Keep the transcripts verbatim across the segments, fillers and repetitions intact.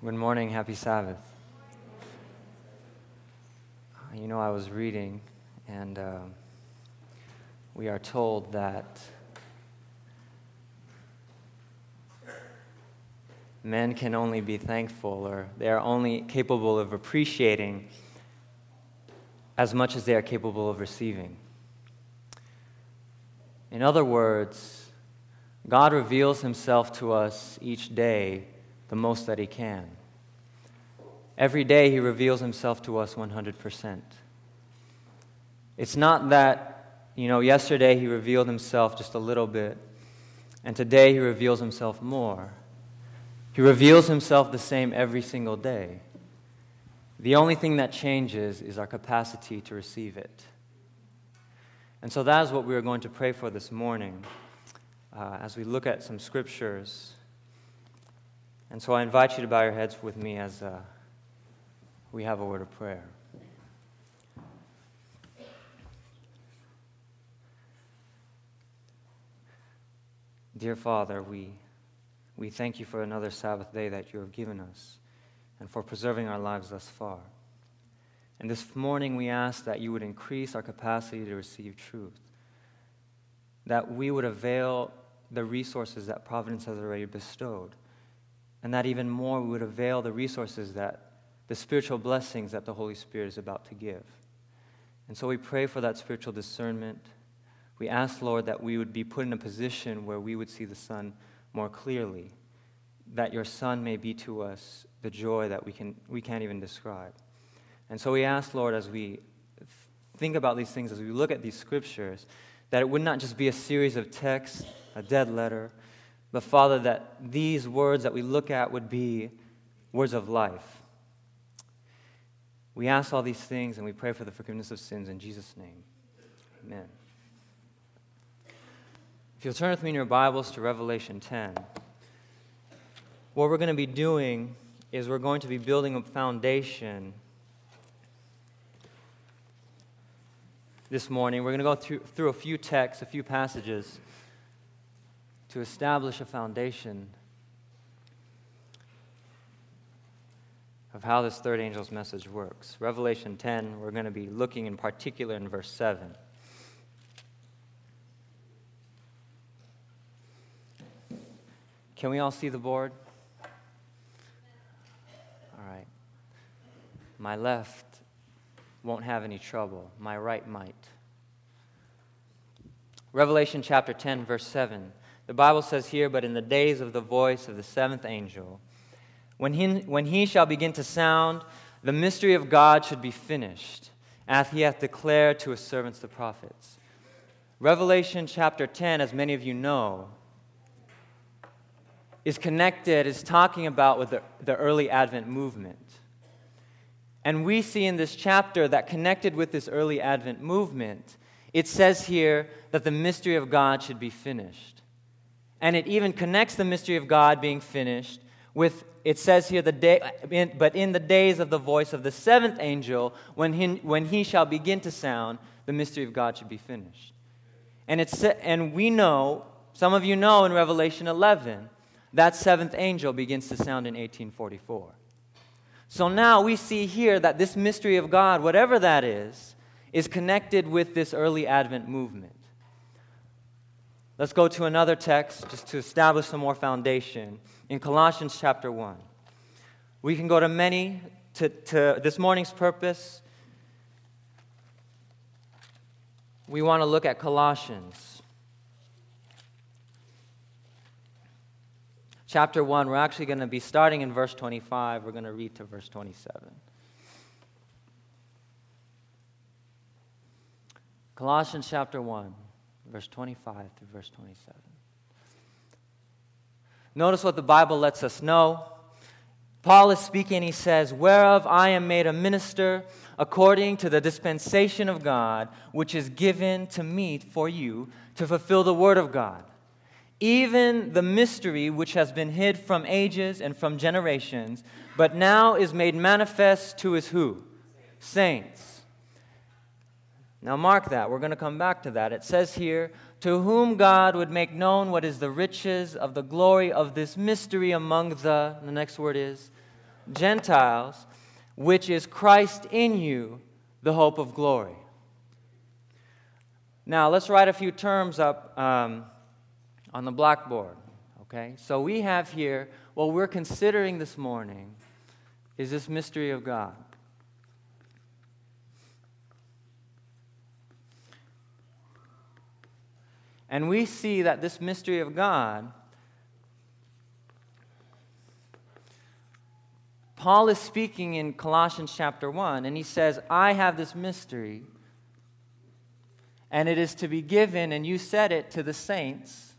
Good morning, happy Sabbath. You know, I was reading, and uh, we are told that men can only be thankful, or they are only capable of appreciating as much as they are capable of receiving. In other words, God reveals himself to us each day the most that he can. Every day he reveals himself to us one hundred percent. It's not that, you know, yesterday he revealed himself just a little bit, and today he reveals himself more. He reveals himself the same every single day. The only thing that changes is our capacity to receive it. And so that is what we are going to pray for this morning uh, as we look at some scriptures. And so I invite you to bow your heads with me as uh, we have a word of prayer. Dear Father, we, we thank you for another Sabbath day that you have given us and for preserving our lives thus far. And this morning we ask that you would increase our capacity to receive truth, that we would avail the resources that Providence has already bestowed, and that even more we would avail the resources that the spiritual blessings that the Holy Spirit is about to give. And so we pray for that spiritual discernment. We ask, Lord, that we would be put in a position where we would see the Son more clearly, that your Son may be to us the joy that we can we can't even describe. And so we ask, Lord, as we think about these things, as we look at these scriptures, that it would not just be a series of texts, a dead letter, but, Father, that these words that we look at would be words of life. We ask all these things, and we pray for the forgiveness of sins in Jesus' name. Amen. If you'll turn with me in your Bibles to Revelation ten, what we're going to be doing is we're going to be building a foundation this morning. We're going to go through, through a few texts, a few passages, to establish a foundation of how this third angel's message works. Revelation ten, we're going to be looking in particular in verse seven. Can we all see the board? All right. My left won't have any trouble. My right might. Revelation chapter ten, verse seven. The Bible says here, "But in the days of the voice of the seventh angel, when he, when he shall begin to sound, the mystery of God should be finished, as he hath declared to his servants the prophets." Revelation chapter ten, as many of you know, is connected, is talking about with the, the early Advent movement. And we see in this chapter that connected with this early Advent movement, it says here that the mystery of God should be finished. And it even connects the mystery of God being finished with, it says here, the day, in, but in the days of the voice of the seventh angel, when he, when he shall begin to sound, the mystery of God should be finished. And it's and we know, some of you know in Revelation eleven, that seventh angel begins to sound in eighteen forty-four. So now we see here that this mystery of God, whatever that is, is connected with this early Advent movement. Let's go to another text just to establish some more foundation. In Colossians chapter one. We can go to many, to, to this morning's purpose. We want to look at Colossians. Chapter one, we're actually going to be starting in verse twenty-five. We're going to read to verse twenty-seven. Colossians chapter one, verse twenty-five through verse twenty-seven. Notice what the Bible lets us know. Paul is speaking, he says, "Whereof I am made a minister according to the dispensation of God, which is given to me for you to fulfill the word of God. Even the mystery which has been hid from ages and from generations, but now is made manifest to his who? Saints." Now mark that. We're going to come back to that. It says here, "To whom God would make known what is the riches of the glory of this mystery among the," the next word is, Gentiles, which is Christ in you, the hope of glory. Now, let's write a few terms up um, on the blackboard, okay? So we have here, what we're considering this morning is this mystery of God. And we see that this mystery of God, Paul is speaking in Colossians chapter one, and he says, I have this mystery, and it is to be given, and you said it, to the saints,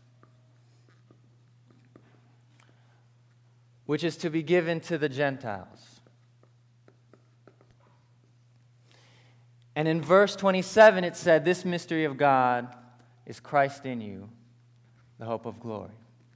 which is to be given to the Gentiles. And in verse twenty-seven, it said, this mystery of God is Christ in you, the hope of glory.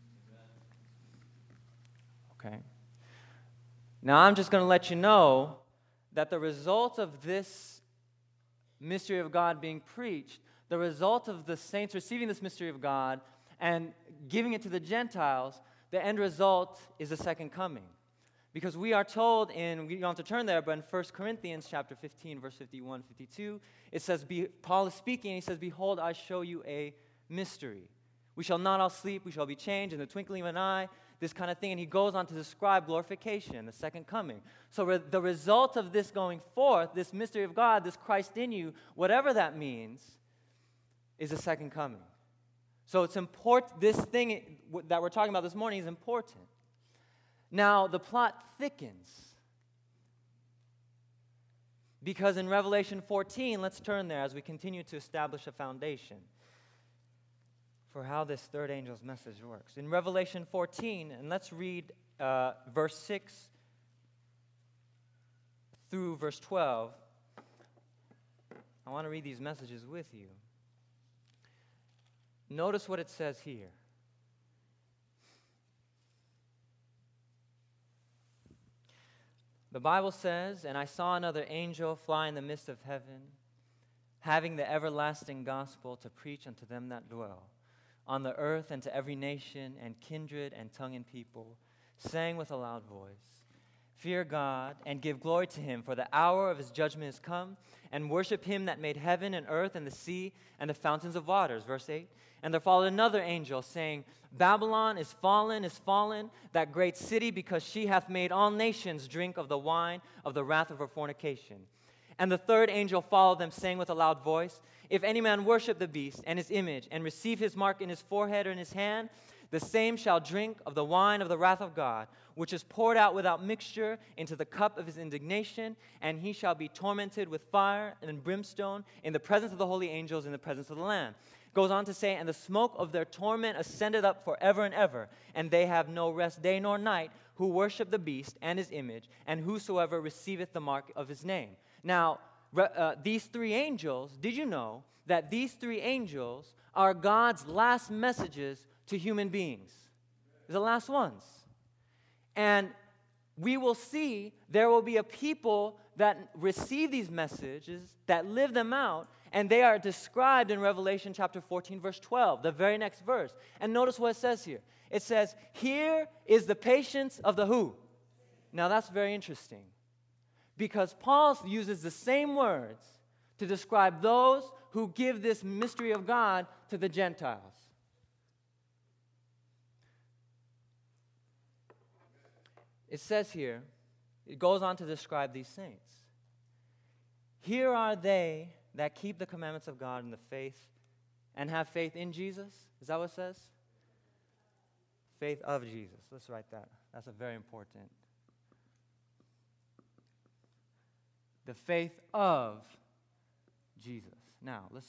Okay? Now, I'm just going to let you know that the result of this mystery of God being preached, the result of the saints receiving this mystery of God and giving it to the Gentiles, the end result is the second coming. Because we are told in, you don't have to turn there, but in First Corinthians chapter fifteen, verse fifty-one, fifty-two, it says, Be, Paul is speaking, and he says, behold, I show you a mystery. We shall not all sleep, we shall be changed in the twinkling of an eye, this kind of thing. And he goes on to describe glorification, the second coming. So re- the result of this going forth, this mystery of God, this Christ in you, whatever that means, is the second coming. So it's important, this thing that we're talking about this morning is important. Now, the plot thickens. Because in Revelation fourteen, let's turn there as we continue to establish a foundation for how this third angel's message works. In Revelation fourteen, and let's read uh, verse six through verse twelve. I want to read these messages with you. Notice what it says here. The Bible says, and I saw another angel fly in the midst of heaven, having the everlasting gospel to preach unto them that dwell on the earth, and to every nation and kindred and tongue and people, saying with a loud voice, fear God and give glory to him, for the hour of his judgment is come, and worship him that made heaven and earth and the sea and the fountains of waters. Verse eight. And there followed another angel, saying, Babylon is fallen, is fallen, that great city, because she hath made all nations drink of the wine of the wrath of her fornication. And the third angel followed them, saying with a loud voice, if any man worship the beast and his image, and receive his mark in his forehead or in his hand, the same shall drink of the wine of the wrath of God, which is poured out without mixture into the cup of his indignation, and he shall be tormented with fire and brimstone in the presence of the holy angels, in the presence of the Lamb. Goes on to say, and the smoke of their torment ascended up forever and ever, and they have no rest day nor night, who worship the beast and his image, and whosoever receiveth the mark of his name. Now, uh, these three angels, did you know that these three angels are God's last messages to human beings? They're the last ones. And we will see there will be a people that receive these messages, that live them out, and they are described in Revelation chapter fourteen, verse twelve, the very next verse. And notice what it says here. It says, here is the patience of the who? Now that's very interesting, because Paul uses the same words to describe those who give this mystery of God to the Gentiles. It says here, it goes on to describe these saints. Here are they that keep the commandments of God in the faith and have faith in Jesus. Is that what it says? Faith of Jesus. Let's write that. That's a very important. The faith of Jesus. Now, let's.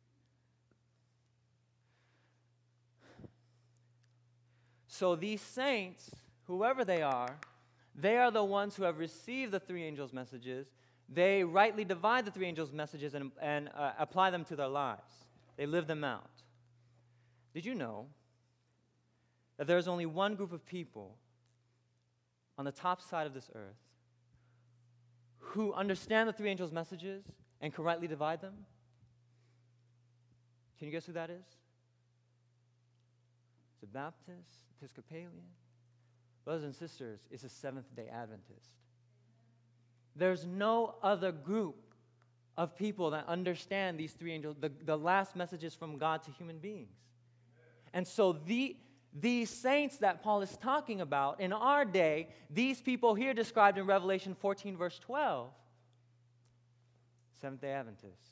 So these saints, whoever they are, they are the ones who have received the three angels' messages. They rightly divide the three angels' messages and, and uh, apply them to their lives. They live them out. Did you know that there is only one group of people on the top side of this earth who understand the three angels' messages and can rightly divide them? Can you guess who that is? Is it Baptist, Episcopalian? brothers and sisters, is a Seventh-day Adventist. There's no other group of people that understand these three angels, the, the last messages from God to human beings. And so the, these saints that Paul is talking about in our day, these people here described in Revelation fourteen, verse twelve, Seventh-day Adventists.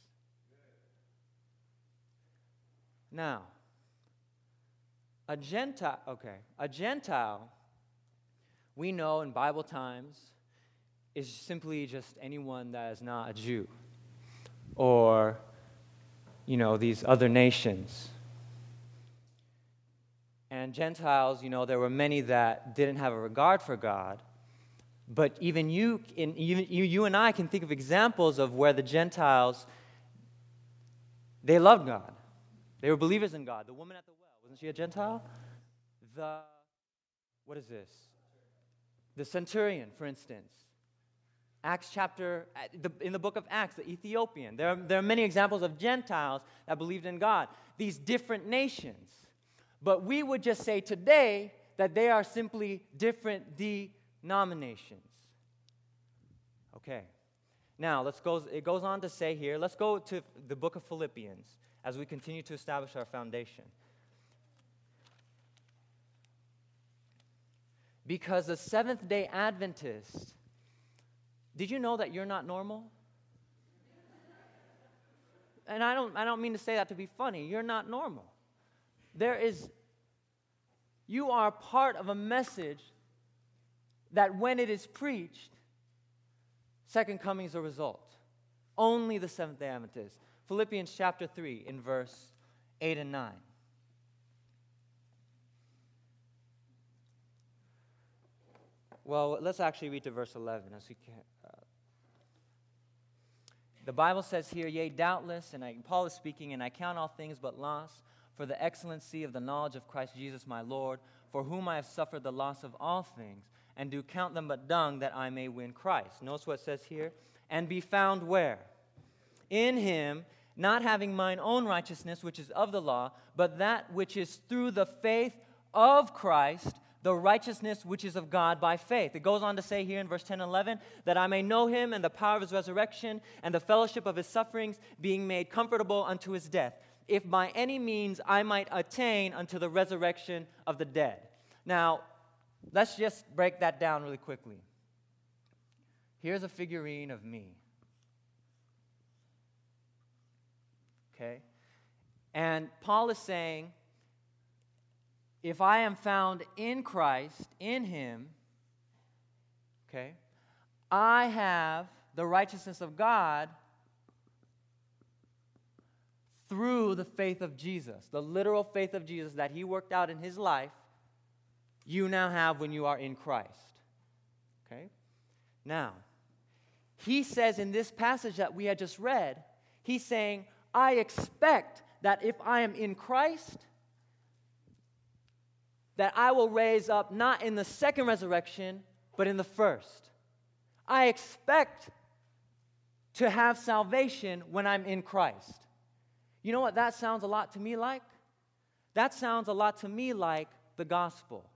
Now, a Gentile, okay, a Gentile, we know in Bible times, is simply just anyone that is not a Jew or, you know, these other nations. And Gentiles, you know, there were many that didn't have a regard for God. But even you, in, even you, you and I can think of examples of where the Gentiles, they loved God. They were believers in God. The woman at the well, wasn't she a Gentile? The, what is this? The centurion, for instance. Acts chapter, in the book of Acts, the Ethiopian. There are, there are many examples of Gentiles that believed in God. These different nations. But we would just say today that they are simply different denominations. Okay. Now, let's go, it goes on to say here, let's go to the book of Philippians as we continue to establish our foundation. Because the Seventh-day Adventist, did you know that you're not normal? And I don't, I don't mean to say that to be funny. You're not normal. There is, you are part of a message that when it is preached, second coming is a result. Only the Seventh-day Adventist. Philippians chapter three in verse eight and nine. Well, let's actually read to verse eleven as we can. Uh, the Bible says here, yea, doubtless, and I, Paul is speaking, and I count all things but loss for the excellency of the knowledge of Christ Jesus my Lord, for whom I have suffered the loss of all things, and do count them but dung, that I may win Christ. Notice what it says here, and be found where? In him, not having mine own righteousness, which is of the law, but that which is through the faith of Christ, the righteousness which is of God by faith. It goes on to say here in verse ten and eleven, that I may know him and the power of his resurrection and the fellowship of his sufferings, being made comfortable unto his death, if by any means I might attain unto the resurrection of the dead. Now, let's just break that down really quickly. Here's a figurine of me. Okay? And Paul is saying, if I am found in Christ, in him, okay, I have the righteousness of God through the faith of Jesus, the literal faith of Jesus that he worked out in his life, you now have when you are in Christ. Okay? Now, he says in this passage that we had just read, he's saying, I expect that if I am in Christ, that I will raise up not in the second resurrection, but in the first. I expect to have salvation when I'm in Christ. You know what that sounds a lot to me like? That sounds a lot to me like the gospel.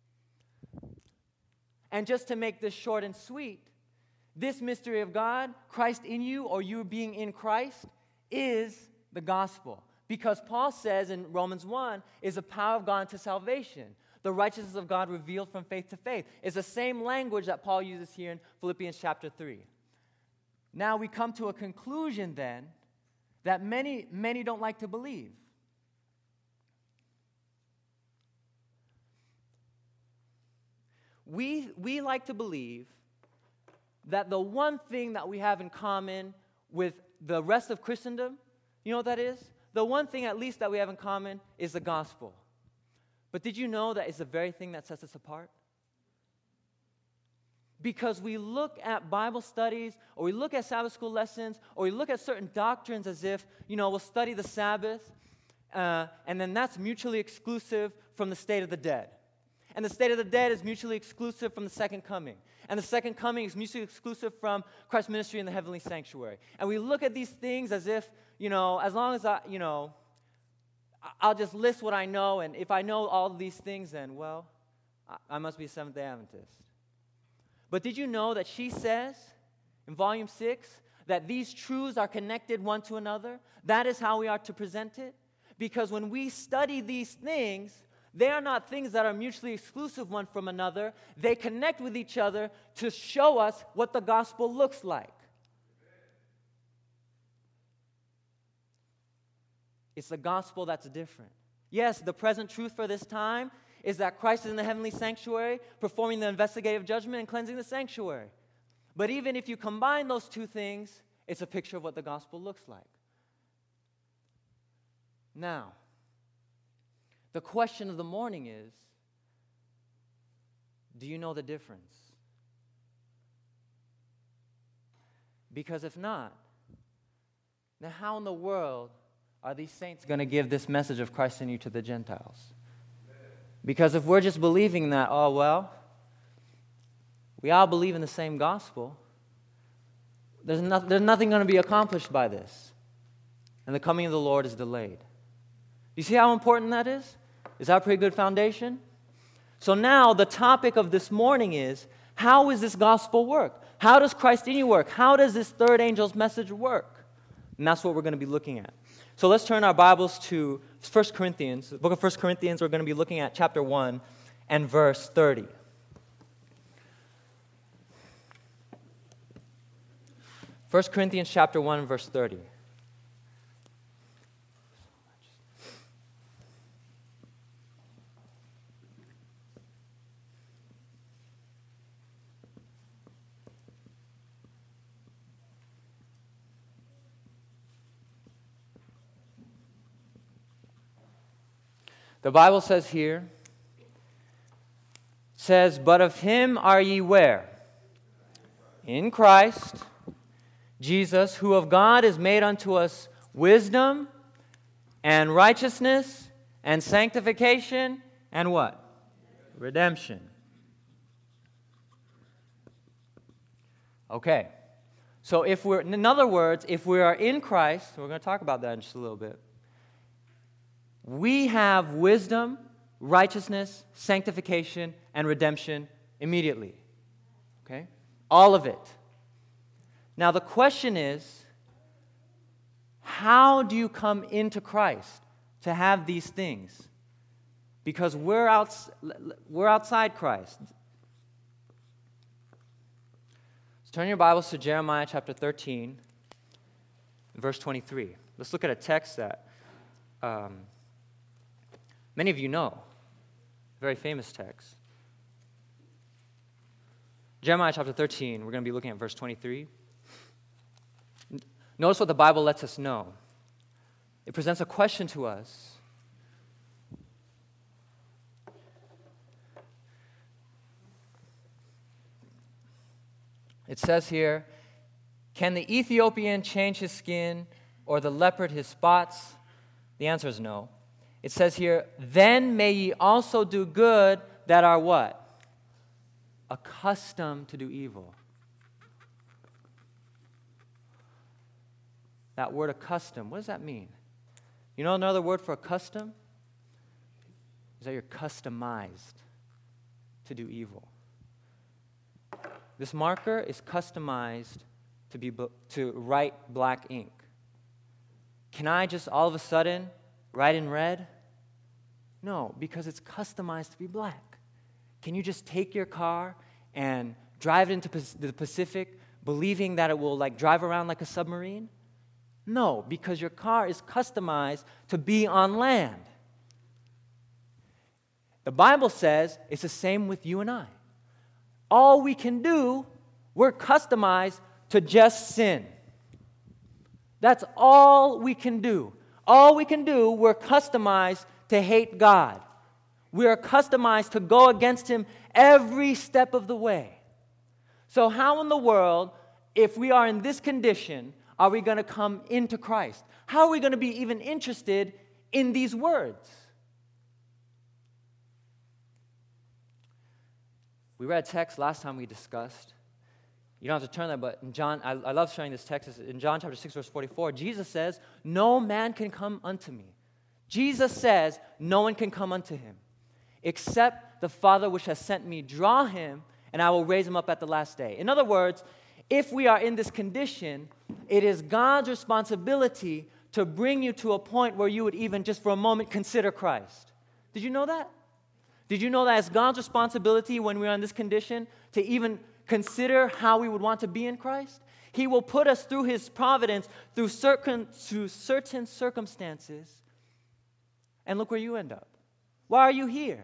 And just to make this short and sweet, this mystery of God, Christ in you, or you being in Christ, is the gospel. Because Paul says in Romans one, is the power of God unto salvation. The righteousness of God revealed from faith to faith. It's the same language that Paul uses here in Philippians chapter three. Now we come to a conclusion then that many, many don't like to believe. We, we like to believe that the one thing that we have in common with the rest of Christendom, you know what that is? The one thing at least that we have in common is the gospel. But did you know that it's the very thing that sets us apart? Because we look at Bible studies, or we look at Sabbath school lessons, or we look at certain doctrines as if, you know, we'll study the Sabbath, uh, and then that's mutually exclusive from the state of the dead. And the state of the dead is mutually exclusive from the second coming. And the second coming is mutually exclusive from Christ's ministry in the heavenly sanctuary. And we look at these things as if, you know, as long as I, you know, I'll just list what I know, and if I know all of these things, then, well, I must be a Seventh-day Adventist. But did you know that she says in volume six that these truths are connected one to another? That is how we are to present it. Because when we study these things, they are not things that are mutually exclusive one from another. They connect with each other to show us what the gospel looks like. It's the gospel that's different. Yes, the present truth for this time is that Christ is in the heavenly sanctuary, performing the investigative judgment and cleansing the sanctuary. But even if you combine those two things, it's a picture of what the gospel looks like. Now, the question of the morning is, do you know the difference? Because if not, then how in the world are these saints going to give this message of Christ in you to the Gentiles? Because if we're just believing that, oh, well, we all believe in the same gospel, there's, no, there's nothing going to be accomplished by this. And the coming of the Lord is delayed. You see how important that is? Is that a pretty good foundation? So now the topic of this morning is, how is this gospel work? How does Christ in you work? How does this third angel's message work? And that's what we're going to be looking at. So let's turn our Bibles to First Corinthians. The book of First Corinthians, we're going to be looking at chapter one and verse thirty. First Corinthians chapter one and verse thirty. The Bible says here, says, but of him are ye where? In Christ Jesus, who of God is made unto us wisdom and righteousness and sanctification and what? Redemption. Okay. So if we're, in other words, if we are in Christ, we're going to talk about that in just a little bit. We have wisdom, righteousness, sanctification, and redemption immediately. Okay? All of it. Now the question is, how do you come into Christ to have these things? Because we're, outs- we're outside Christ. So turn your Bibles to Jeremiah chapter thirteen, verse twenty-three. Let's look at a text that um, many of you know. Very famous text. Jeremiah chapter thirteen, we're going to be looking at verse twenty-three. Notice what the Bible lets us know. It presents a question to us. It says here, can the Ethiopian change his skin or the leopard his spots? The answer is no. It says here, then may ye also do good that are what? Accustomed to do evil. That word accustomed, what does that mean? You know another word for accustomed? Is that you're customized to do evil. This marker is customized to be to write black ink. Can I just all of a sudden write in red? No, because it's customized to be black. Can you just take your car and drive it into the Pacific believing that it will like drive around like a submarine? No, because your car is customized to be on land. The Bible says it's the same with you and I. All we can do, we're customized to just sin. That's all we can do. All we can do, we're customized to hate God. We are customized to go against Him every step of the way. So how in the world, if we are in this condition, are we going to come into Christ? How are we going to be even interested in these words? We read a text last time we discussed. You don't have to turn there, but in John, I, I love sharing this text. In John chapter six, verse forty-four, Jesus says, no man can come unto me. Jesus says, no one can come unto Him, except the Father which has sent me draw him, and I will raise him up at the last day. In other words, if we are in this condition, it is God's responsibility to bring you to a point where you would even just for a moment consider Christ. Did you know that? Did you know that it's God's responsibility when we are in this condition to even consider how we would want to be in Christ? He will put us through His providence, through certain, through certain circumstances, and look where you end up. Why are you here?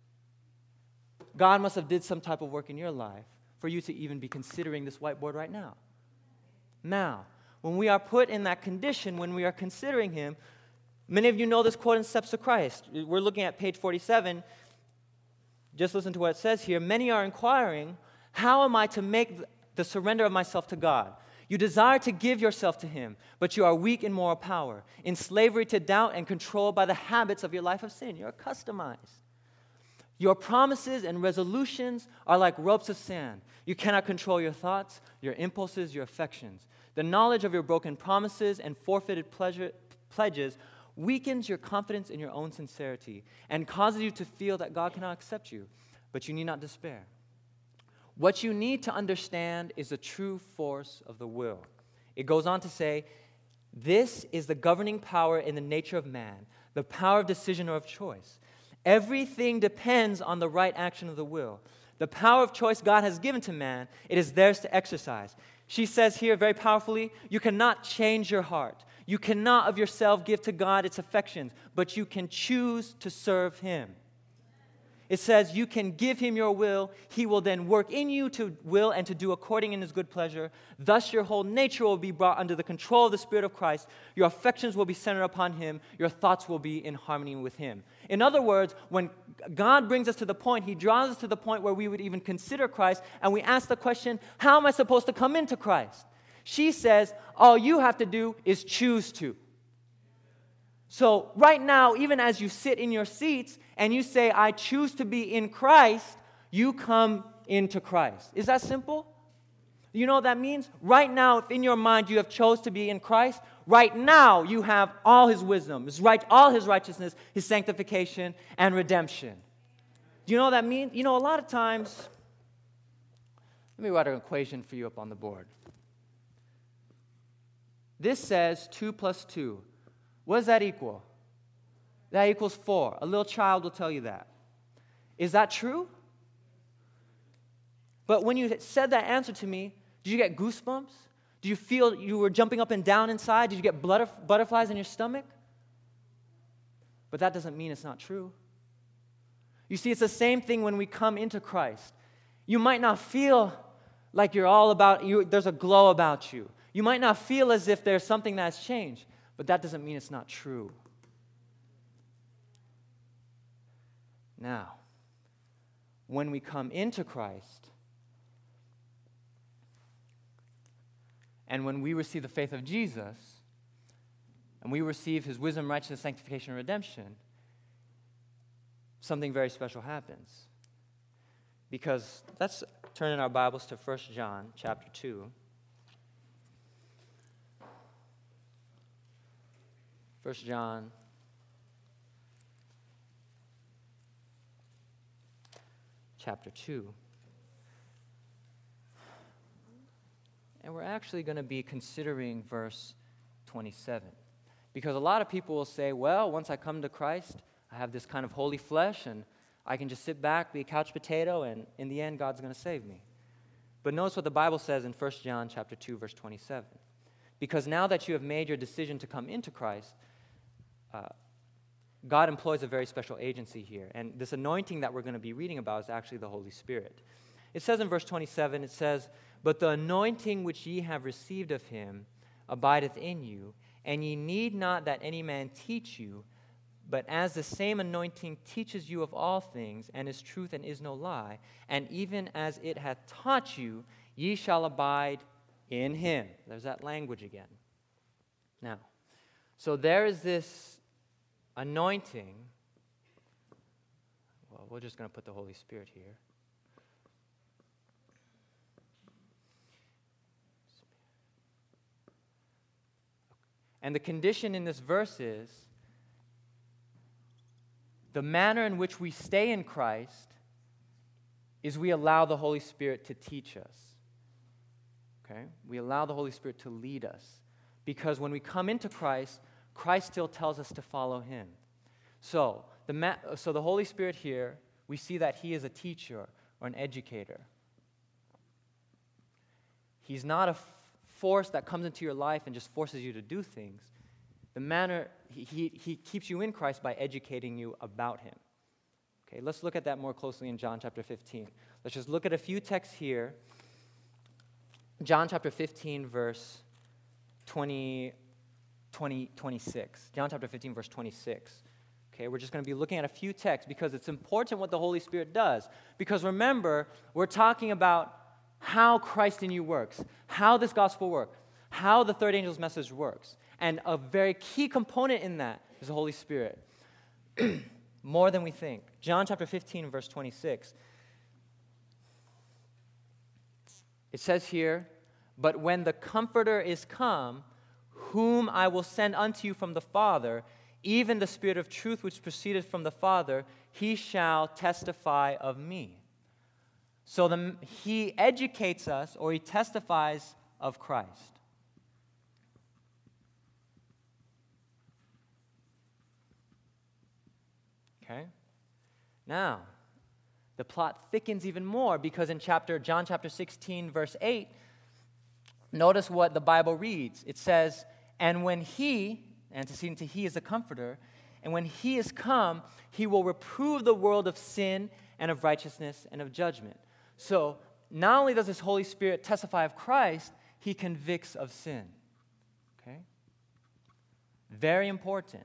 God must have did some type of work in your life for you to even be considering this whiteboard right now. Now, when we are put in that condition, when we are considering Him, many of you know this quote in Steps to Christ. We're looking at page forty-seven. Just listen to what it says here. Many are inquiring, how am I to make the surrender of myself to God? You desire to give yourself to Him, but you are weak in moral power, in slavery to doubt and controlled by the habits of your life of sin. You're customized. Your promises and resolutions are like ropes of sand. You cannot control your thoughts, your impulses, your affections. The knowledge of your broken promises and forfeited pleasure, pledges weakens your confidence in your own sincerity and causes you to feel that God cannot accept you, but you need not despair. What you need to understand is the true force of the will. It goes on to say, this is the governing power in the nature of man, the power of decision or of choice. Everything depends on the right action of the will. The power of choice God has given to man, it is theirs to exercise. She says here very powerfully, you cannot change your heart. You cannot of yourself give to God its affections, but you can choose to serve Him. It says you can give Him your will. He will then work in you to will and to do according in His good pleasure. Thus your whole nature will be brought under the control of the Spirit of Christ. Your affections will be centered upon Him. Your thoughts will be in harmony with Him. In other words, when God brings us to the point, He draws us to the point where we would even consider Christ, and we ask the question, how am I supposed to come into Christ? She says, all you have to do is choose to. So right now, even as you sit in your seats and you say, I choose to be in Christ, you come into Christ. Is that simple? You know what that means? Right now, if in your mind you have chose to be in Christ, right now you have all His wisdom, His right, all His righteousness, His sanctification, and redemption. Do you know what that means? You know, a lot of times, let me write an equation for you up on the board. This says two plus two. What does that equal? That equals four. A little child will tell you that. Is that true? But when you said that answer to me, did you get goosebumps? Did you feel you were jumping up and down inside? Did you get butterflies in your stomach? But that doesn't mean it's not true. You see, it's the same thing when we come into Christ. You might not feel like you're all about, you, there's a glow about you. You might not feel as if there's something that's changed. But that doesn't mean it's not true. Now, when we come into Christ, and when we receive the faith of Jesus, and we receive His wisdom, righteousness, sanctification, and redemption, something very special happens. Because let's turn in our Bibles to First John chapter two. First John chapter two. And we're actually going to be considering verse twenty-seven. Because a lot of people will say, well, once I come to Christ, I have this kind of holy flesh, and I can just sit back, be a couch potato, and in the end, God's going to save me. But notice what the Bible says in First John chapter two, verse twenty-seven. Because now that you have made your decision to come into Christ, Uh, God employs a very special agency here. And this anointing that we're going to be reading about is actually the Holy Spirit. It says in verse twenty-seven, it says, but the anointing which ye have received of Him abideth in you, and ye need not that any man teach you, but as the same anointing teaches you of all things, and is truth and is no lie, and even as it hath taught you, ye shall abide in Him. There's that language again. Now, so there is this anointing. Well, we're just going to put the Holy Spirit here. And the condition in this verse is the manner in which we stay in Christ is we allow the Holy Spirit to teach us. Okay? We allow the Holy Spirit to lead us. Because when we come into Christ, Christ still tells us to follow him. So the, ma- so the Holy Spirit here, we see that he is a teacher or an educator. He's not a f- force that comes into your life and just forces you to do things. The manner, he, he, he keeps you in Christ by educating you about him. Okay, let's look at that more closely in John chapter fifteen. Let's just look at a few texts here. John chapter fifteen, verse twenty, twenty, twenty-six. John chapter fifteen, verse twenty-six. Okay, we're just going to be looking at a few texts because it's important what the Holy Spirit does. Because remember, we're talking about how Christ in you works, how this gospel works, how the third angel's message works. And a very key component in that is the Holy Spirit. More than we think. John chapter fifteen, verse twenty-six. It says here, "But when the Comforter is come, whom I will send unto you from the Father, even the Spirit of truth which proceedeth from the Father, he shall testify of me." So the, he educates us, or he testifies of Christ. Okay? Now, the plot thickens even more because in chapter John chapter sixteen, verse eight, notice what the Bible reads. It says, "And when he," antecedent to he is the Comforter, "and when he is come, he will reprove the world of sin and of righteousness and of judgment." So, not only does this Holy Spirit testify of Christ, he convicts of sin. Okay? Very important.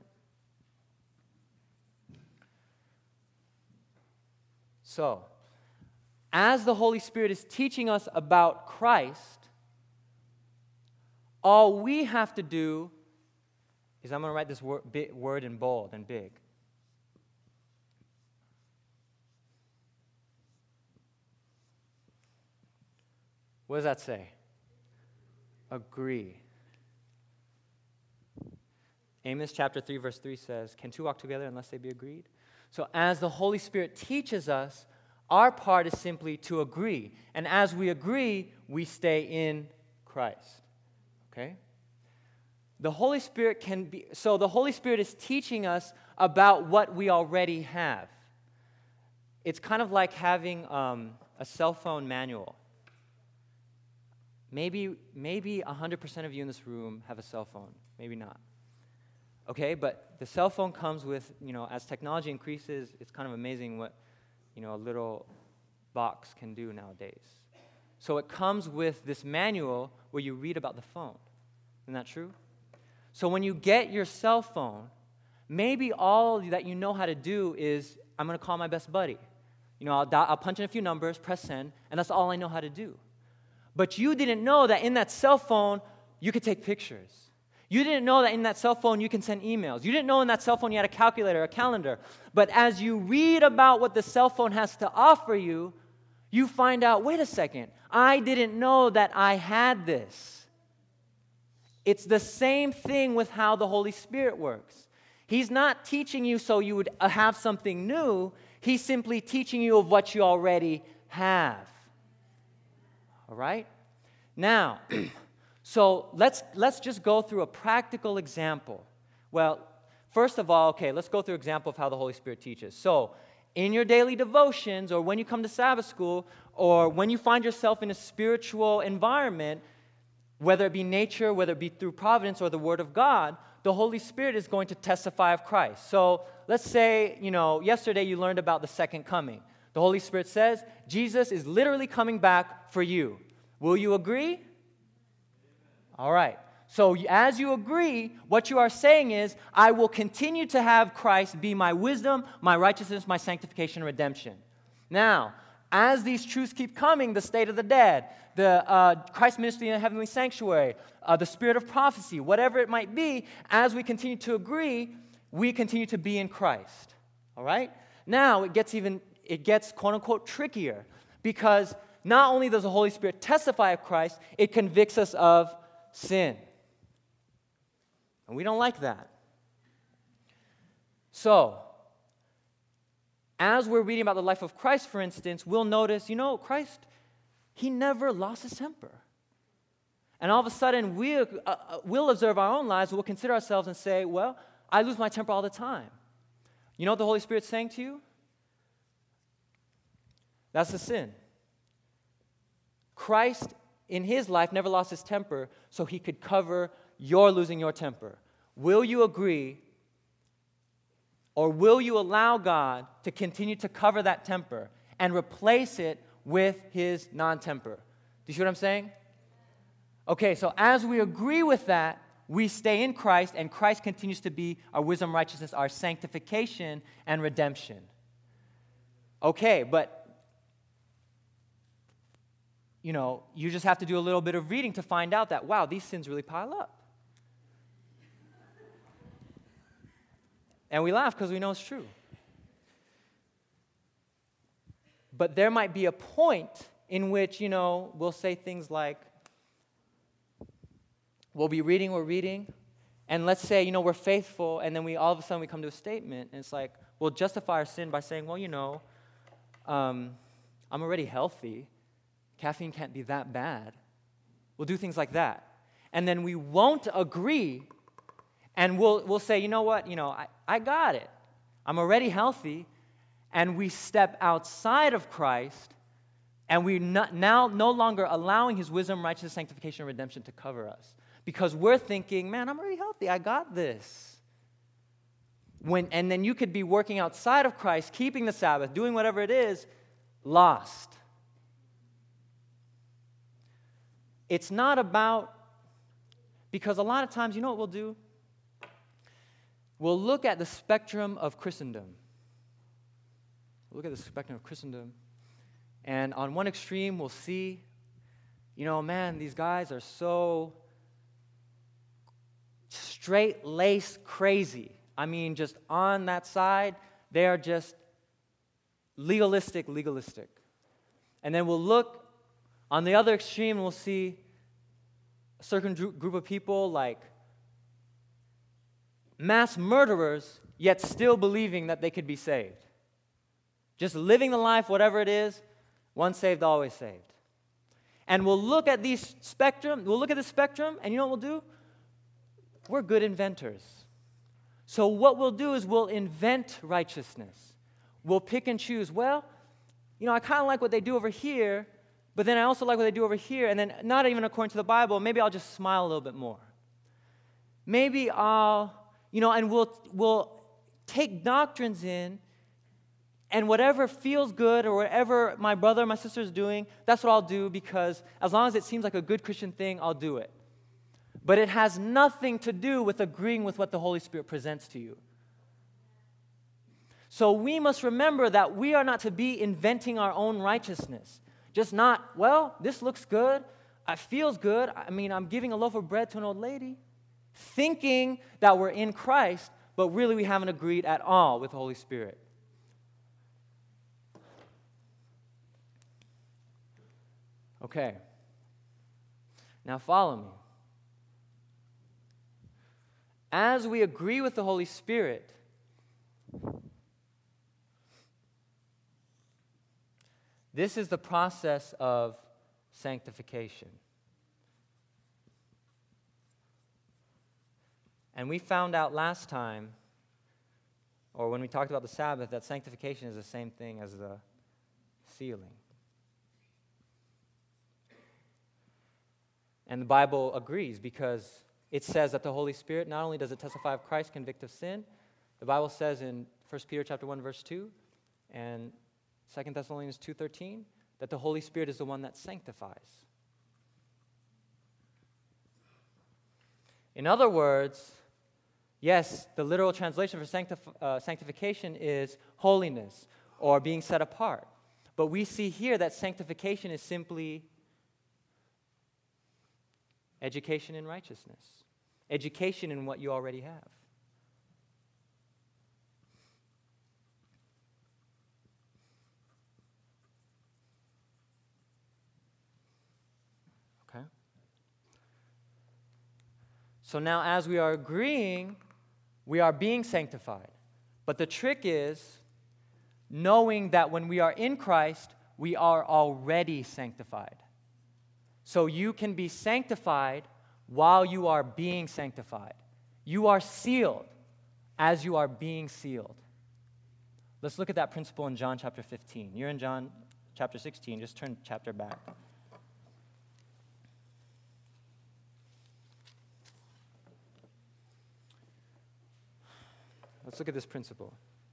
So, as the Holy Spirit is teaching us about Christ, all we have to do is, I'm going to write this word, big, word in bold and big. What does that say? Agree. Amos chapter three, verse three says, "Can two walk together unless they be agreed?" So as the Holy Spirit teaches us, our part is simply to agree. And as we agree, we stay in Christ. Okay? The Holy Spirit can be, so the Holy Spirit is teaching us about what we already have. It's kind of like having um, a cell phone manual. Maybe, maybe one hundred percent of you in this room have a cell phone. Maybe not. Okay, but the cell phone comes with, you know, as technology increases, it's kind of amazing what, you know, a little box can do nowadays. So it comes with this manual where you read about the phone. Isn't that true? So when you get your cell phone, maybe all that you know how to do is, I'm going to call my best buddy. You know, I'll, di- I'll punch in a few numbers, press send, and that's all I know how to do. But you didn't know that in that cell phone, you could take pictures. You didn't know that in that cell phone you can send emails. You didn't know in that cell phone you had a calculator, a calendar. But as you read about what the cell phone has to offer you, you find out, wait a second, I didn't know that I had this. It's the same thing with how the Holy Spirit works. He's not teaching you so you would have something new. He's simply teaching you of what you already have. All right? Now, so let's let's just go through a practical example. Well, first of all, okay, let's go through an example of how the Holy Spirit teaches. So, in your daily devotions, or when you come to Sabbath school, or when you find yourself in a spiritual environment, whether it be nature, whether it be through providence or the Word of God, the Holy Spirit is going to testify of Christ. So, let's say, you know, yesterday you learned about the second coming. The Holy Spirit says, Jesus is literally coming back for you. Will you agree? All right. So as you agree, what you are saying is, I will continue to have Christ be my wisdom, my righteousness, my sanctification, and redemption. Now, as these truths keep coming, the state of the dead, the uh, Christ ministry in the heavenly sanctuary, uh, the spirit of prophecy, whatever it might be, as we continue to agree, we continue to be in Christ. All right? Now, it gets even, it gets quote-unquote trickier, because not only does the Holy Spirit testify of Christ, it convicts us of sin. And we don't like that. So, as we're reading about the life of Christ, for instance, we'll notice, you know, Christ, he never lost his temper. And all of a sudden, we, uh, we'll observe our own lives, we'll consider ourselves and say, well, I lose my temper all the time. You know what the Holy Spirit's saying to you? That's a sin. Christ, in his life, never lost his temper, so he could cover your losing your temper. Will you agree, or will you allow God to continue to cover that temper and replace it with his non-temper? Do you see what I'm saying? Okay, so as we agree with that, we stay in Christ, and Christ continues to be our wisdom, righteousness, our sanctification, and redemption. Okay, but, you know, you just have to do a little bit of reading to find out that, wow, these sins really pile up. And we laugh because we know it's true. But there might be a point in which, you know, we'll say things like, we'll be reading, we're reading, and let's say, you know, we're faithful, and then we all of a sudden we come to a statement, and it's like, we'll justify our sin by saying, well, you know, um, I'm already healthy. Caffeine can't be that bad. We'll do things like that. And then we won't agree, and we'll we'll say, you know what, you know, I, I got it. I'm already healthy, and we step outside of Christ, and we're not, now no longer allowing his wisdom, righteousness, sanctification, and redemption to cover us. Because we're thinking, man, I'm already healthy. I got this. When, and then you could be working outside of Christ, keeping the Sabbath, doing whatever it is, lost. It's not about, because a lot of times, you know what we'll do? We'll look at the spectrum of Christendom. Look at the spectrum of Christendom. And on one extreme, we'll see, you know, man, these guys are so straight-laced crazy. I mean, just on that side, they are just legalistic, legalistic. And then we'll look on the other extreme, and we'll see a certain group of people like mass murderers, yet still believing that they could be saved. Just living the life, whatever it is, once saved, always saved. And we'll look at these spectrum, we'll look at the spectrum, and you know what we'll do? We're good inventors. So what we'll do is we'll invent righteousness. We'll pick and choose. Well, you know, I kind of like what they do over here, but then I also like what they do over here, and then not even according to the Bible, maybe I'll just smile a little bit more. Maybe I'll, you know, and we'll we'll take doctrines in, and whatever feels good or whatever my brother or my sister is doing, that's what I'll do, because as long as it seems like a good Christian thing, I'll do it. But it has nothing to do with agreeing with what the Holy Spirit presents to you. So we must remember that we are not to be inventing our own righteousness. Just not, well, this looks good, it feels good, I mean, I'm giving a loaf of bread to an old lady, thinking that we're in Christ, but really we haven't agreed at all with the Holy Spirit. Okay. Now follow me. As we agree with the Holy Spirit, this is the process of sanctification. And we found out last time, or when we talked about the Sabbath, that sanctification is the same thing as the sealing. And the Bible agrees, because it says that the Holy Spirit, not only does it testify of Christ, convict of sin, the Bible says in First Peter chapter one, verse two, and Second Thessalonians two thirteen, that the Holy Spirit is the one that sanctifies. In other words, yes, the literal translation for sanctif- uh, sanctification is holiness or being set apart. But we see here that sanctification is simply education in righteousness, education in what you already have. Okay? So now, as we are agreeing, we are being sanctified. But the trick is, knowing that when we are in Christ, we are already sanctified. So you can be sanctified while you are being sanctified. You are sealed as you are being sealed. Let's look at that principle in John chapter fifteen. You're in John chapter sixteen. Just turn chapter back. Let's look at this principle.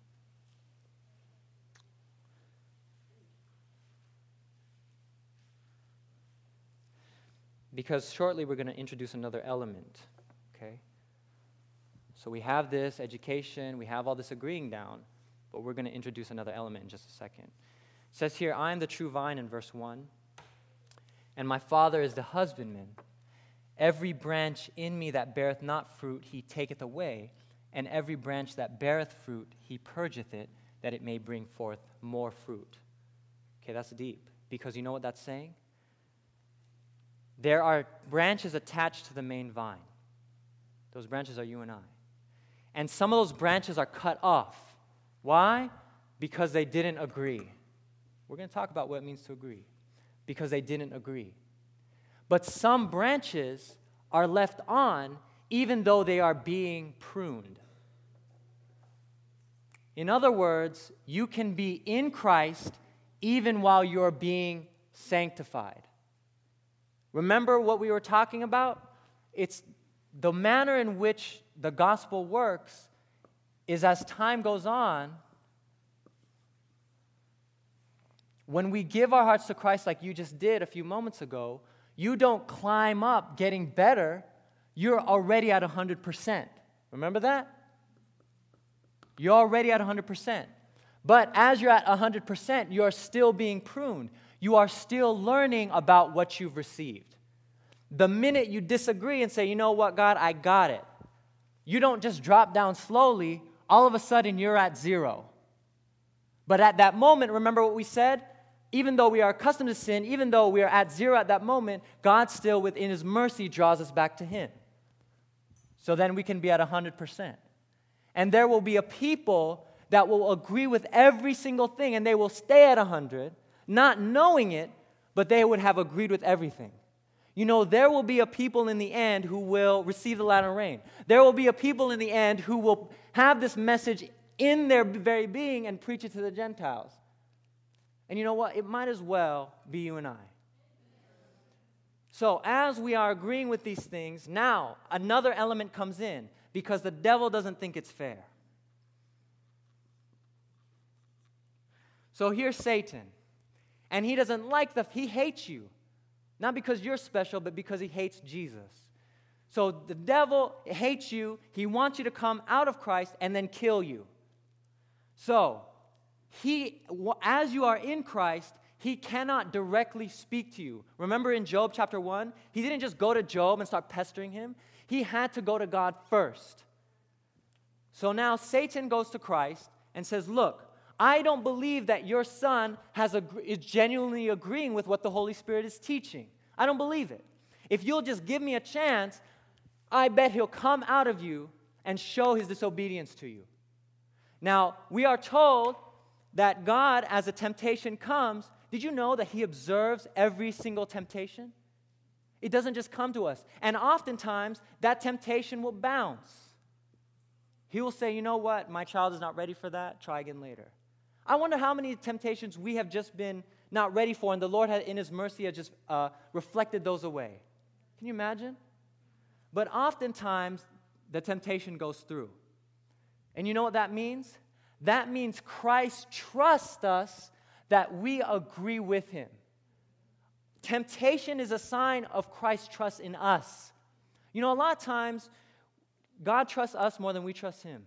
Because shortly we're going to introduce another element, okay? So we have this education, we have all this agreeing down, but we're going to introduce another element in just a second. It says here, I am the true vine in verse one, and my Father is the husbandman. Every branch in me that beareth not fruit, he taketh away, and every branch that beareth fruit, he purgeth it, that it may bring forth more fruit. Okay, that's deep, because you know what that's saying? There are branches attached to the main vine. Those branches are you and I. And some of those branches are cut off. Why? Because they didn't agree. We're going to talk about what it means to agree. Because they didn't agree. But some branches are left on even though they are being pruned. In other words, you can be in Christ even while you're being sanctified. Remember what we were talking about? It's the manner in which the gospel works is as time goes on, when we give our hearts to Christ like you just did a few moments ago, you don't climb up getting better. You're already at one hundred percent. Remember that? You're already at one hundred percent. But as you're at one hundred percent, you're still being pruned. You are still learning about what you've received. The minute you disagree and say, you know what, God, I got it, you don't just drop down slowly. All of a sudden, you're at zero. But at that moment, remember what we said? Even though we are accustomed to sin, even though we are at zero at that moment, God still, within His mercy, draws us back to Him. So then we can be at one hundred percent. And there will be a people that will agree with every single thing, and they will stay at one hundred, not knowing it, but they would have agreed with everything. You know, there will be a people in the end who will receive the latter rain. There will be a people in the end who will have this message in their very being and preach it to the Gentiles. And you know what? It might as well be you and I. So as we are agreeing with these things, now another element comes in because the devil doesn't think it's fair. So here's Satan. And he doesn't like the, he hates you. Not because you're special, but because he hates Jesus. So the devil hates you. He wants you to come out of Christ and then kill you. So, he, as you are in Christ, he cannot directly speak to you. Remember in Job chapter one, he didn't just go to Job and start pestering him. He had to go to God first. So now Satan goes to Christ and says, look, I don't believe that your son has a, is genuinely agreeing with what the Holy Spirit is teaching. I don't believe it. If you'll just give me a chance, I bet he'll come out of you and show his disobedience to you. Now, we are told that God, as a temptation comes, did you know that he observes every single temptation? It doesn't just come to us. And oftentimes, that temptation will bounce. He will say, you know what, my child is not ready for that, try again later. I wonder how many temptations we have just been not ready for, and the Lord, had, in His mercy, has just uh, reflected those away. Can you imagine? But oftentimes, the temptation goes through. And you know what that means? That means Christ trusts us that we agree with Him. Temptation is a sign of Christ's trust in us. You know, a lot of times, God trusts us more than we trust Him.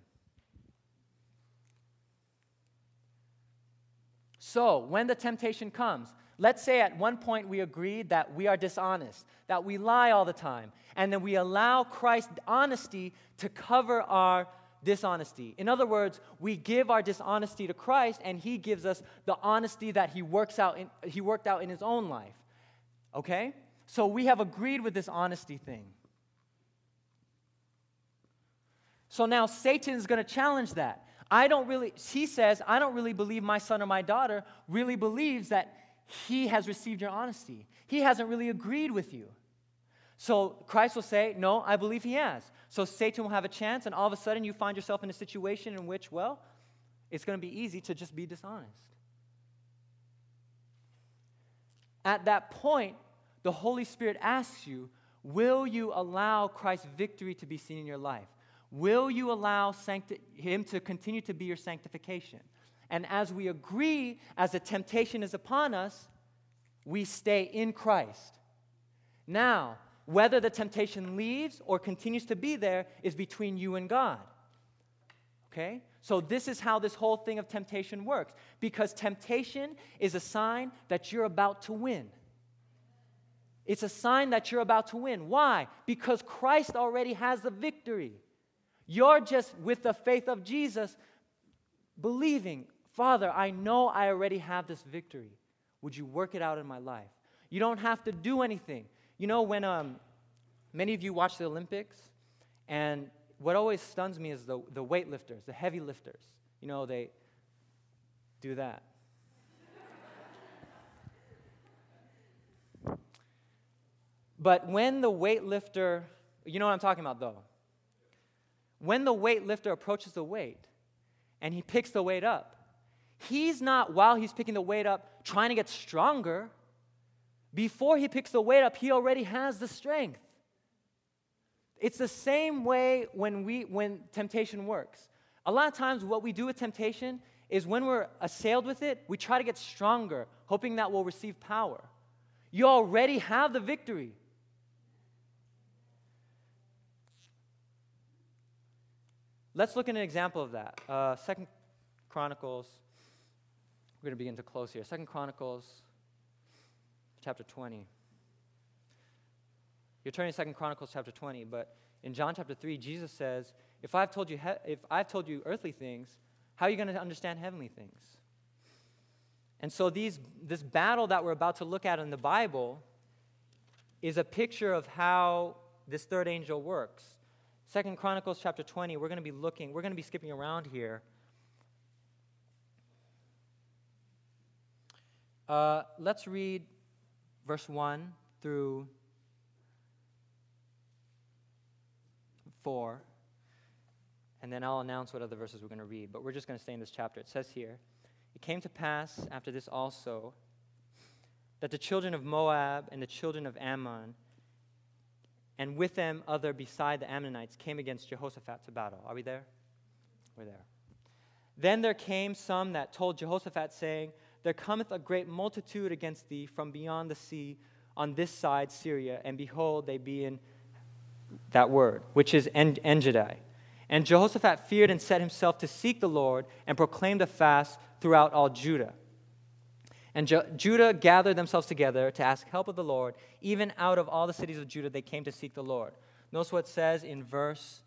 So, when the temptation comes, let's say at one point we agreed that we are dishonest, that we lie all the time, and then we allow Christ's honesty to cover our dishonesty. In other words, we give our dishonesty to Christ, and He gives us the honesty that He works out in, He worked out in His own life. Okay? So we have agreed with this honesty thing. So now Satan is going to challenge that. I don't really, he says, I don't really believe my son or my daughter really believes that he has received your honesty. He hasn't really agreed with you. So Christ will say, no, I believe he has. So Satan will have a chance, and all of a sudden you find yourself in a situation in which, well, it's going to be easy to just be dishonest. At that point, the Holy Spirit asks you, will you allow Christ's victory to be seen in your life? Will you allow sancti- him to continue to be your sanctification? And as we agree, as the temptation is upon us, we stay in Christ. Now, whether the temptation leaves or continues to be there is between you and God. Okay? So this is how this whole thing of temptation works. Because temptation is a sign that you're about to win. It's a sign that you're about to win. Why? Because Christ already has the victory. You're just, with the faith of Jesus, believing, Father, I know I already have this victory. Would you work it out in my life? You don't have to do anything. You know, when um, many of you watch the Olympics, and what always stuns me is the, the weightlifters, the heavy lifters. You know, they do that. But when the weightlifter, you know what I'm talking about though. When the weightlifter approaches the weight and he picks the weight up, he's not, while he's picking the weight up, trying to get stronger. Before he picks the weight up, he already has the strength. It's the same way when we when temptation works. A lot of times what we do with temptation is when we're assailed with it, we try to get stronger, hoping that we'll receive power. You already have the victory. Let's look at an example of that. Uh, Second Chronicles, we're going to begin to close here. Second Chronicles, chapter twenty. You're turning to Second Chronicles chapter twenty, but in John chapter three, Jesus says, if I've told you he- if I've told you earthly things, how are you going to understand heavenly things? And so these this battle that we're about to look at in the Bible is a picture of how this third angel works. Second Chronicles chapter twenty, we're going to be looking, we're going to be skipping around here. Uh, let's read verse one through four, and then I'll announce what other verses we're going to read, but we're just going to stay in this chapter. It says here, it came to pass after this also that the children of Moab and the children of Ammon, and with them other beside the Ammonites, came against Jehoshaphat to battle. Are we there? We're there. Then there came some that told Jehoshaphat, saying, there cometh a great multitude against thee from beyond the sea on this side Syria, and behold, they be in that word, which is En- Engedi. And Jehoshaphat feared and set himself to seek the Lord and proclaimed a fast throughout all Judah. And Ju- Judah gathered themselves together to ask help of the Lord. Even out of all the cities of Judah, they came to seek the Lord. Notice what it says in verse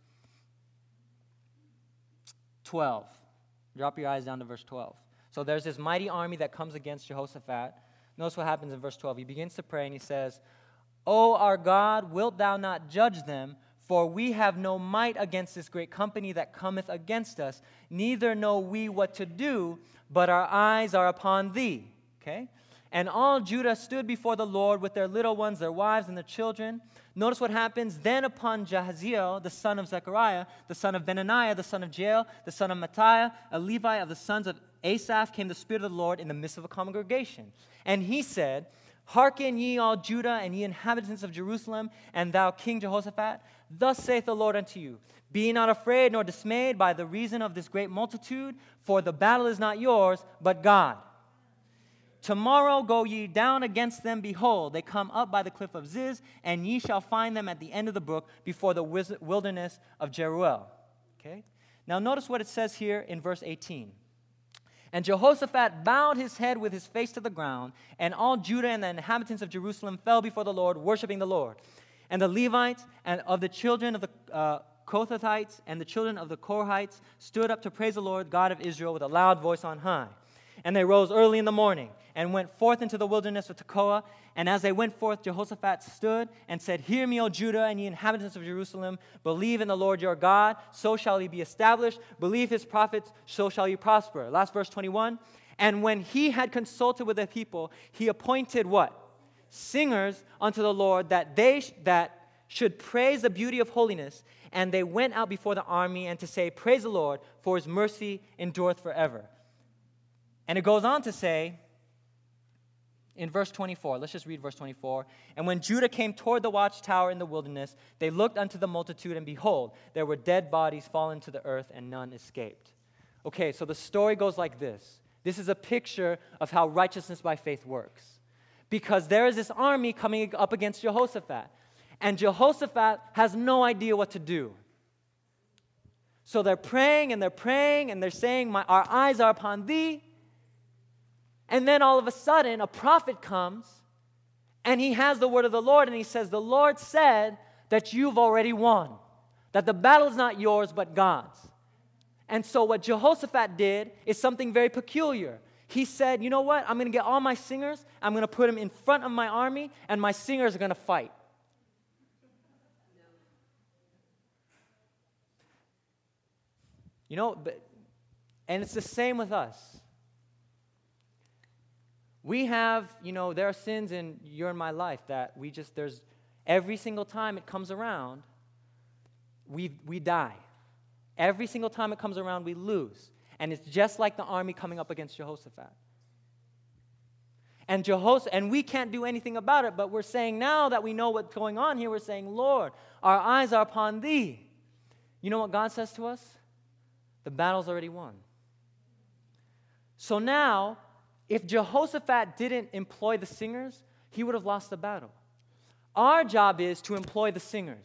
twelve. Drop your eyes down to verse twelve. So there's this mighty army that comes against Jehoshaphat. Notice what happens in verse twelve. He begins to pray and he says, O our God, wilt thou not judge them? For we have no might against this great company that cometh against us, neither know we what to do, but our eyes are upon thee. Okay? And all Judah stood before the Lord with their little ones, their wives, and their children. Notice what happens. Then upon Jahaziel, the son of Zechariah, the son of Benaniah, the son of Jael, the son of Matthiah, a Levi of the sons of Asaph, came the Spirit of the Lord in the midst of a congregation. And he said, Hearken ye all Judah, and ye inhabitants of Jerusalem, and thou King Jehoshaphat, thus saith the Lord unto you, Be not afraid nor dismayed by the reason of this great multitude, for the battle is not yours, but God. Tomorrow go ye down against them, behold, they come up by the cliff of Ziz, and ye shall find them at the end of the brook, before the wilderness of Jeruel. Okay? Now notice what it says here in verse eighteen. And Jehoshaphat bowed his head with his face to the ground, and all Judah and the inhabitants of Jerusalem fell before the Lord, worshiping the Lord. And the Levites and of the children of the uh, Kohathites and the children of the Korhites stood up to praise the Lord God of Israel with a loud voice on high. And they rose early in the morning and went forth into the wilderness of Tekoa. And as they went forth, Jehoshaphat stood and said, Hear me, O Judah, and ye inhabitants of Jerusalem. Believe in the Lord your God, so shall he be established. Believe his prophets, so shall you prosper. Last verse twenty-one. And when he had consulted with the people, he appointed what? Singers unto the Lord, that they sh- that should praise the beauty of holiness. And they went out before the army and to say, Praise the Lord, for his mercy endureth forever. And it goes on to say, in verse twenty-four, let's just read verse twenty-four. And when Judah came toward the watchtower in the wilderness, they looked unto the multitude, and behold, there were dead bodies fallen to the earth, and none escaped. Okay, so the story goes like this. This is a picture of how righteousness by faith works. Because there is this army coming up against Jehoshaphat, and Jehoshaphat has no idea what to do. So they're praying, and they're praying, and they're saying, My, our eyes are upon thee. And then all of a sudden, a prophet comes, and he has the word of the Lord, and he says, The Lord said that you've already won, that the battle is not yours, but God's. And so what Jehoshaphat did is something very peculiar. He said, you know what? I'm going to get all my singers, I'm going to put them in front of my army, and my singers are going to fight. You know, but, and it's the same with us. We have, you know, there are sins in your and my life that we just, there's, every single time it comes around, we we die. Every single time it comes around, we lose. And it's just like the army coming up against Jehoshaphat. And Jehos- and we can't do anything about it, but we're saying now that we know what's going on here, we're saying, Lord, our eyes are upon thee. You know what God says to us? The battle's already won. So now, if Jehoshaphat didn't employ the singers, he would have lost the battle. Our job is to employ the singers.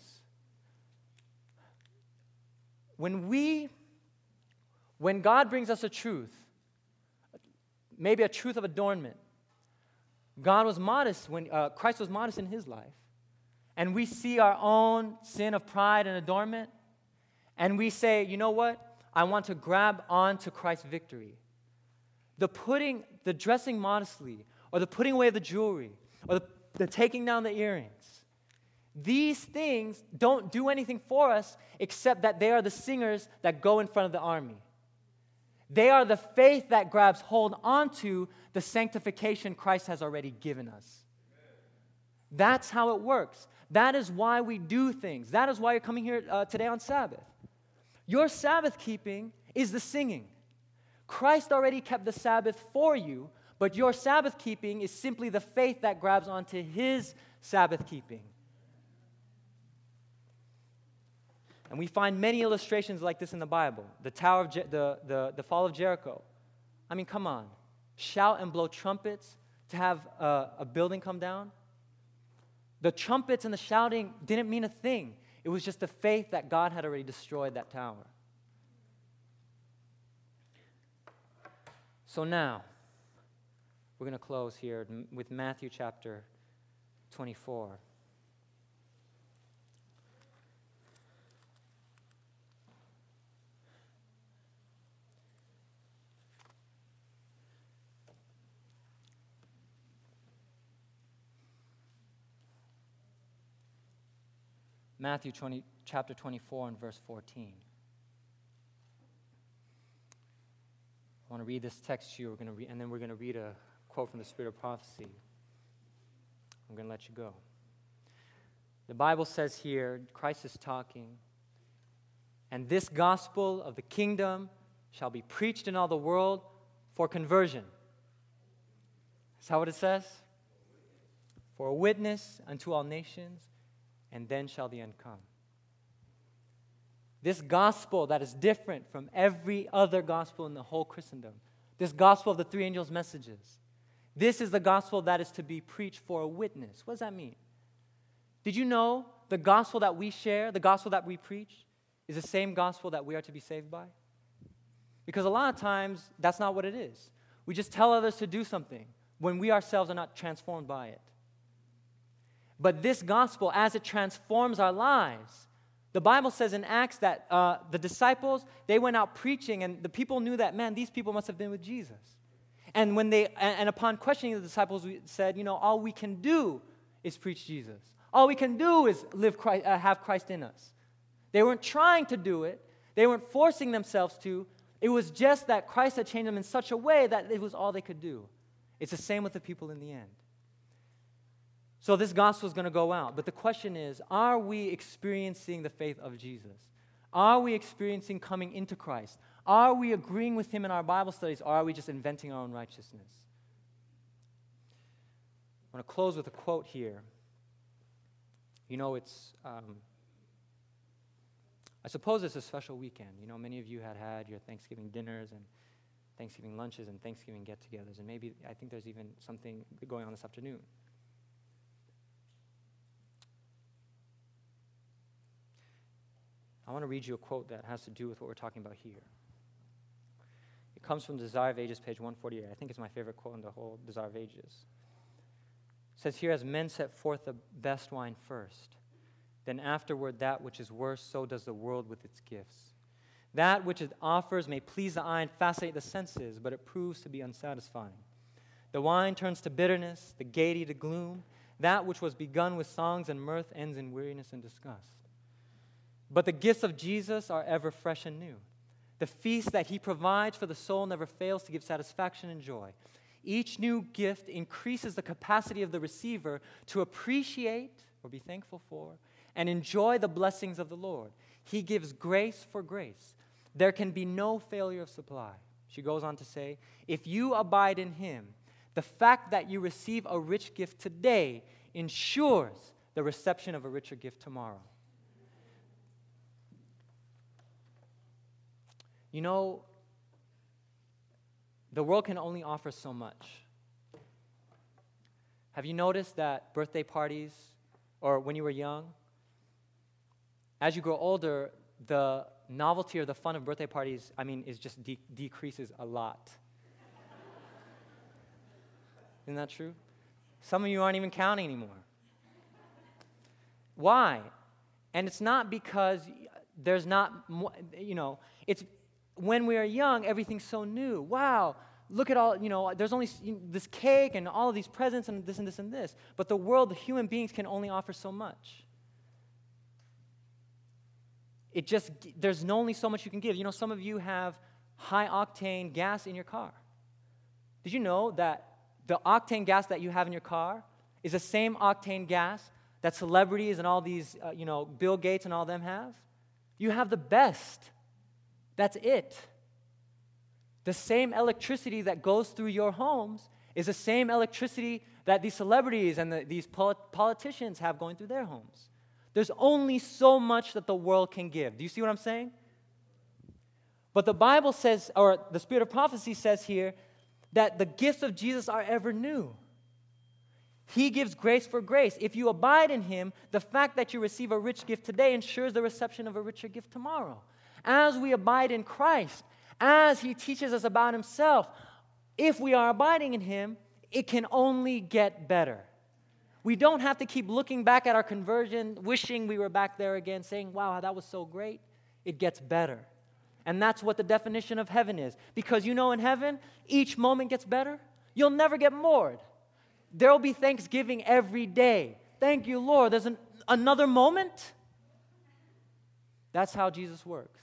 When we, when God brings us a truth, maybe a truth of adornment, God was modest when uh, Christ was modest in his life, and we see our own sin of pride and adornment, and we say, you know what? I want to grab on to Christ's victory. The putting, the dressing modestly, or the putting away of the jewelry, or the, the taking down the earrings, these things don't do anything for us except that they are the singers that go in front of the army. They are the faith that grabs hold onto the sanctification Christ has already given us. That's how it works. That is why we do things. That is why you're coming here uh, today on Sabbath. Your Sabbath keeping is the singing. Christ already kept the Sabbath for you, but your Sabbath keeping is simply the faith that grabs onto his Sabbath keeping. And we find many illustrations like this in the Bible. The Tower of Je- the, the, the fall of Jericho. I mean, come on. Shout and blow trumpets to have a, a building come down. The trumpets and the shouting didn't mean a thing. It was just the faith that God had already destroyed that tower. So now, we're going to close here with Matthew chapter twenty-four. Matthew twenty, chapter twenty-four and verse fourteen. I want to read this text to you, we're going to re- and then we're going to read a quote from the Spirit of Prophecy. I'm going to let you go. The Bible says here, Christ is talking, and this gospel of the kingdom shall be preached in all the world for conversion. Is that what it says? For a witness unto all nations, and then shall the end come. This gospel that is different from every other gospel in the whole Christendom, this gospel of the three angels' messages, this is the gospel that is to be preached for a witness. What does that mean? Did you know the gospel that we share, the gospel that we preach, is the same gospel that we are to be saved by? Because a lot of times, that's not what it is. We just tell others to do something when we ourselves are not transformed by it. But this gospel, as it transforms our lives, the Bible says in Acts that uh, the disciples, they went out preaching, and the people knew that, man, these people must have been with Jesus. And when they, and, and upon questioning the disciples, we said, you know, all we can do is preach Jesus. All we can do is live Christ, uh, have Christ in us. They weren't trying to do it. They weren't forcing themselves to. It was just that Christ had changed them in such a way that it was all they could do. It's the same with the people in the end. So this gospel is going to go out. But the question is, are we experiencing the faith of Jesus? Are we experiencing coming into Christ? Are we agreeing with him in our Bible studies, or are we just inventing our own righteousness? I want to close with a quote here. You know, it's, um, I suppose it's a special weekend. You know, many of you had had your Thanksgiving dinners and Thanksgiving lunches and Thanksgiving get-togethers, and maybe I think there's even something going on this afternoon. I want to read you a quote that has to do with what we're talking about here. It comes from Desire of Ages, page one forty-eight. I think it's my favorite quote in the whole Desire of Ages. It says here, as men set forth the best wine first, then afterward that which is worse, so does the world with its gifts. That which it offers may please the eye and fascinate the senses, but it proves to be unsatisfying. The wine turns to bitterness, the gaiety to gloom. That which was begun with songs and mirth ends in weariness and disgust. But the gifts of Jesus are ever fresh and new. The feast that he provides for the soul never fails to give satisfaction and joy. Each new gift increases the capacity of the receiver to appreciate or be thankful for and enjoy the blessings of the Lord. He gives grace for grace. There can be no failure of supply. She goes on to say, if you abide in him, the fact that you receive a rich gift today ensures the reception of a richer gift tomorrow. You know, the world can only offer so much. Have you noticed that birthday parties, or when you were young, as you grow older, the novelty or the fun of birthday parties, I mean, is just de- decreases a lot. Isn't that true? Some of you aren't even counting anymore. Why? And it's not because there's not, more, you know, it's when we are young, everything's so new. Wow, look at all, you know, there's only this cake and all of these presents and this and this and this. But the world, the human beings can only offer so much. It just, there's only so much you can give. You know, some of you have high-octane gas in your car. Did you know that the octane gas that you have in your car is the same octane gas that celebrities and all these, uh, you know, Bill Gates and all them have? You have the best. That's it. The same electricity that goes through your homes is the same electricity that these celebrities and the, these polit- politicians have going through their homes. There's only so much that the world can give. Do you see what I'm saying? But the Bible says, or the Spirit of prophecy says here, that the gifts of Jesus are ever new. He gives grace for grace. If you abide in him, the fact that you receive a rich gift today ensures the reception of a richer gift tomorrow. As we abide in Christ, as he teaches us about himself, if we are abiding in him, it can only get better. We don't have to keep looking back at our conversion, wishing we were back there again, saying, wow, that was so great. It gets better. And that's what the definition of heaven is. Because you know in heaven, each moment gets better. You'll never get bored. There will be thanksgiving every day. Thank you, Lord. There's an, another moment. That's how Jesus works.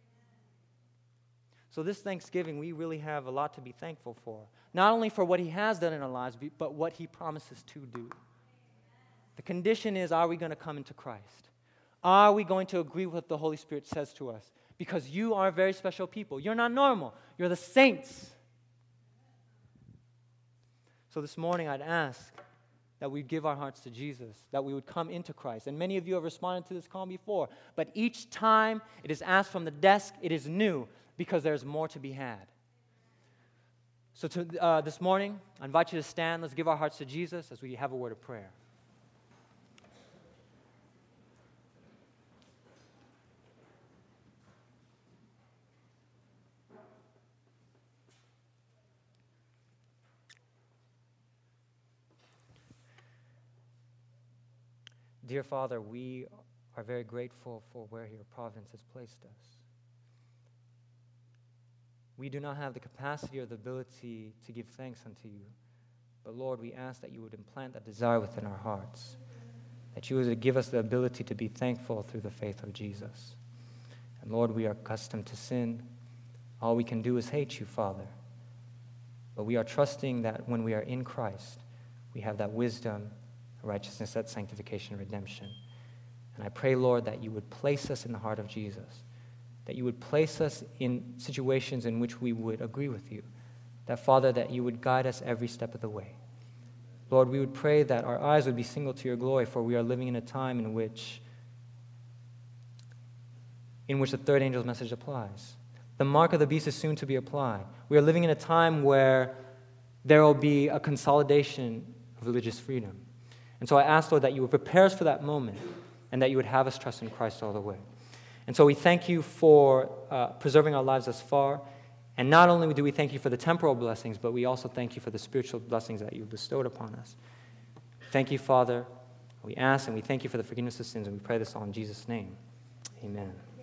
So this Thanksgiving, we really have a lot to be thankful for. Not only for what he has done in our lives, but what he promises to do. The condition is, are we going to come into Christ? Are we going to agree with what the Holy Spirit says to us? Because you are very special people. You're not normal. You're the saints. So this morning I'd ask that we give our hearts to Jesus, that we would come into Christ. And many of you have responded to this call before. But each time it is asked from the desk, it is new because there's more to be had. So to, uh, this morning, I invite you to stand. Let's give our hearts to Jesus as we have a word of prayer. Dear Father, we are very grateful for where your providence has placed us. we do not have the capacity or the ability to give thanks unto you. But Lord, we ask that you would implant that desire within our hearts, that you would give us the ability to be thankful through the faith of Jesus. And Lord, we are accustomed to sin. All we can do is hate you, Father. But we are trusting that when we are in Christ, we have that wisdom, righteousness, that sanctification, and redemption. And I pray, Lord, that you would place us in the heart of Jesus, that you would place us in situations in which we would agree with you, that, Father, that you would guide us every step of the way. Lord, we would pray that our eyes would be single to your glory, for we are living in a time in which, in which the third angel's message applies. The mark of the beast is soon to be applied. We are living in a time where there will be a consolidation of religious freedom. And so I ask, Lord, that you would prepare us for that moment and that you would have us trust in Christ all the way. And so we thank you for uh, preserving our lives thus far. And not only do we thank you for the temporal blessings, but we also thank you for the spiritual blessings that you've bestowed upon us. Thank you, Father. We ask and we thank you for the forgiveness of sins, and we pray this all in Jesus' name. Amen.